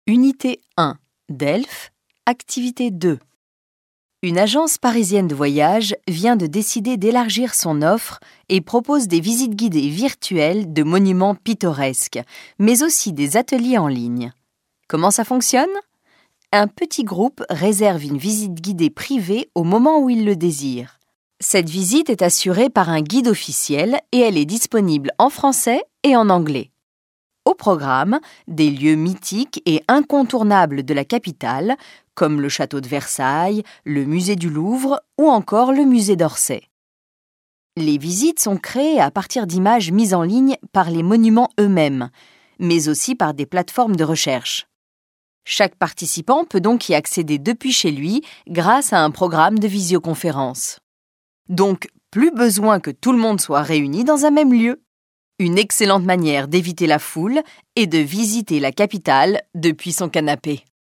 Unité 1, Delphes, activité 2. Une agence parisienne de voyage vient de décider d'élargir son offre et propose des visites guidées virtuelles de monuments pittoresques, mais aussi des ateliers en ligne. Comment ça fonctionne ? Un petit groupe réserve une visite guidée privée au moment où il le désire. Cette visite est assurée par un guide officiel et elle est disponible en français et en anglais. Au programme, des lieux mythiques et incontournables de la capitale, comme le château de Versailles, le musée du Louvre ou encore le musée d'Orsay. Les visites sont créées à partir d'images mises en ligne par les monuments eux-mêmes, mais aussi par des plateformes de recherche. Chaque participant peut donc y accéder depuis chez lui grâce à un programme de visioconférence. Donc, plus besoin que tout le monde soit réuni dans un même lieu. Une excellente manière d'éviter la foule et de visiter la capitale depuis son canapé.